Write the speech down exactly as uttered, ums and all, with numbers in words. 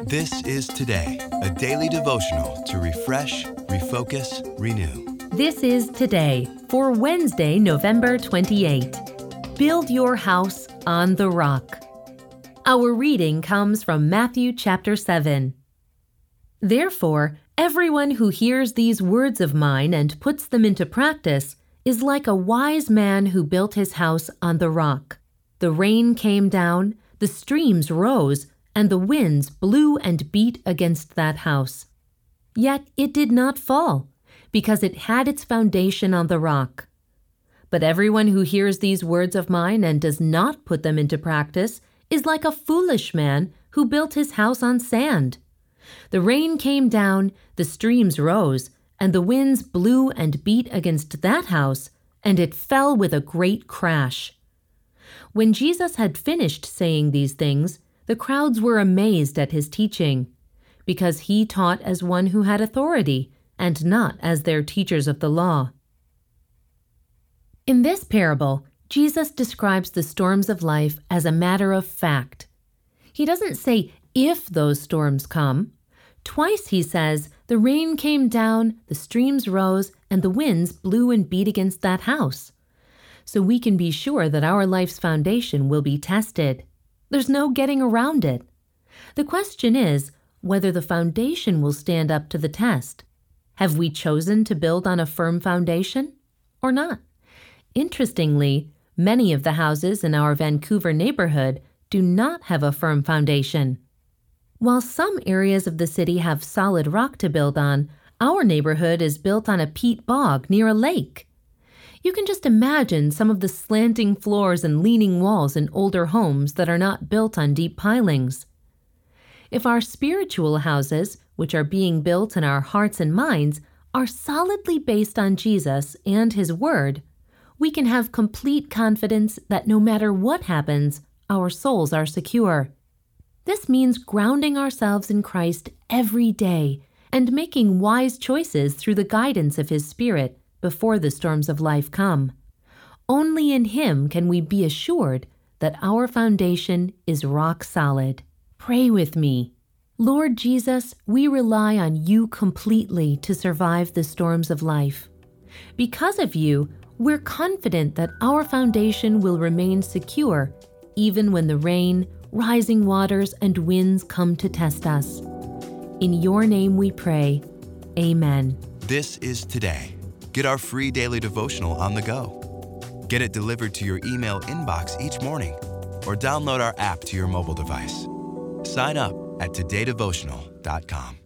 This is Today, a daily devotional to refresh, refocus, renew. This is Today for Wednesday, November twenty-eighth. Build your house on the rock. Our reading comes from Matthew chapter seven. Therefore, everyone who hears these words of mine and puts them into practice is like a wise man who built his house on the rock. The rain came down, the streams rose, and the winds blew and beat against that house. Yet it did not fall, because it had its foundation on the rock. But everyone who hears these words of mine and does not put them into practice is like a foolish man who built his house on sand. The rain came down, the streams rose, and the winds blew and beat against that house, and it fell with a great crash. When Jesus had finished saying these things, the crowds were amazed at his teaching, because he taught as one who had authority, and not as their teachers of the law. In this parable, Jesus describes the storms of life as a matter of fact. He doesn't say if those storms come. Twice he says, the rain came down, the streams rose, and the winds blew and beat against that house. So we can be sure that our life's foundation will be tested. There's no getting around it. The question is whether the foundation will stand up to the test. Have we chosen to build on a firm foundation or not? Interestingly, many of the houses in our Vancouver neighborhood do not have a firm foundation. While some areas of the city have solid rock to build on, our neighborhood is built on a peat bog near a lake. You can just imagine some of the slanting floors and leaning walls in older homes that are not built on deep pilings. If our spiritual houses, which are being built in our hearts and minds, are solidly based on Jesus and His Word, we can have complete confidence that no matter what happens, our souls are secure. This means grounding ourselves in Christ every day and making wise choices through the guidance of His Spirit before the storms of life come. Only in Him can we be assured that our foundation is rock solid. Pray with me. Lord Jesus, we rely on You completely to survive the storms of life. Because of You, we're confident that our foundation will remain secure even when the rain, rising waters, and winds come to test us. In Your name we pray. Amen. This is Today. Get our free daily devotional on the go. Get it delivered to your email inbox each morning or download our app to your mobile device. Sign up at today devotional dot com.